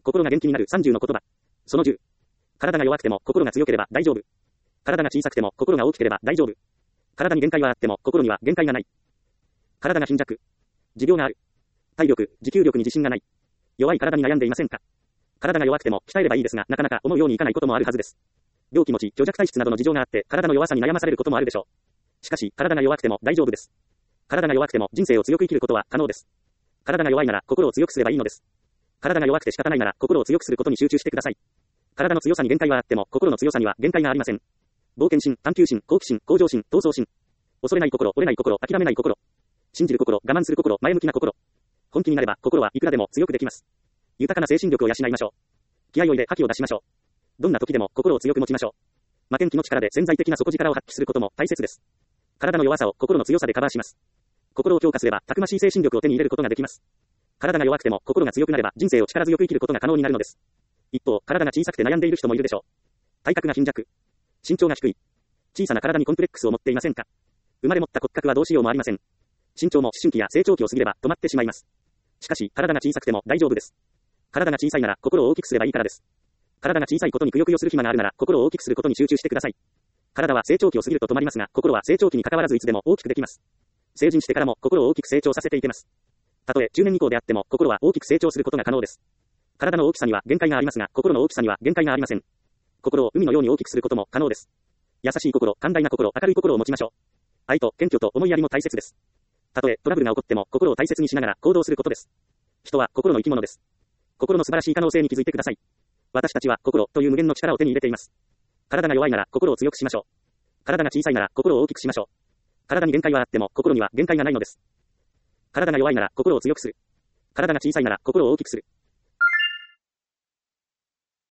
心が元気になる30の言葉。その10。体が弱くても心が強ければ大丈夫。体が小さくても心が大きければ大丈夫。体に限界はあっても心には限界がない。体が貧弱。持病がある。体力、持久力に自信がない。弱い体に悩んでいませんか？体が弱くても鍛えればいいですが、なかなか思うようにいかないこともあるはずです。病気持ち、虚弱体質などの事情があって、体の弱さに悩まされることもあるでしょう。しかし、体が弱くても大丈夫です。体が弱くても人生を強く生きることは可能です。体が弱いなら心を強くすればいいのです。体が弱くて仕方ないなら心を強くすることに集中してください。体の強さに限界はあっても、心の強さには限界がありません。冒険心、探求心、好奇心、向上心、闘争心。恐れない心、折れない心、諦めない心。信じる心、我慢する心、前向きな心。本気になれば心はいくらでも強くできます。豊かな精神力を養いましょう。気合を入れ覇気を出しましょう。どんな時でも心を強く持ちましょう。負けん気の力で潜在的な底力を発揮することも大切です。体の弱さを心の強さでカバーします。心を強化すればたくましい精神力を手に入れることができます。体が弱くても心が強くなれば人生を力強く生きることが可能になるのです。一方、体が小さくて悩んでいる人もいるでしょう。体格が貧弱。身長が低い。小さな体にコンプレックスを持っていませんか？生まれ持った骨格はどうしようもありません。身長も思春期や成長期を過ぎれば止まってしまいます。しかし、体が小さくても大丈夫です。体が小さいなら心を大きくすればいいからです。体が小さいことにくよくよする暇があるなら心を大きくすることに集中してください。体は成長期を過ぎると止まりますが、心は成長期に関わらずいつでも大きくできます。成人してからも心を大きく成長させていけます。たとえ中年以降であっても心は大きく成長することが可能です。体の大きさには限界がありますが、心の大きさには限界がありません。心を海のように大きくすることも可能です。優しい心、寛大な心、明るい心を持ちましょう。愛と謙虚と思いやりも大切です。たとえトラブルが起こっても心を大切にしながら行動することです。人は心の生き物です。心の素晴らしい可能性に気づいてください。私たちは心という無限の力を手に入れています。体が弱いなら心を強くしましょう。体が小さいなら心を大きくしましょう。体に限界はあっても心には限界がないのです。体が弱いなら心を強くする。体が小さいなら心を大きくする。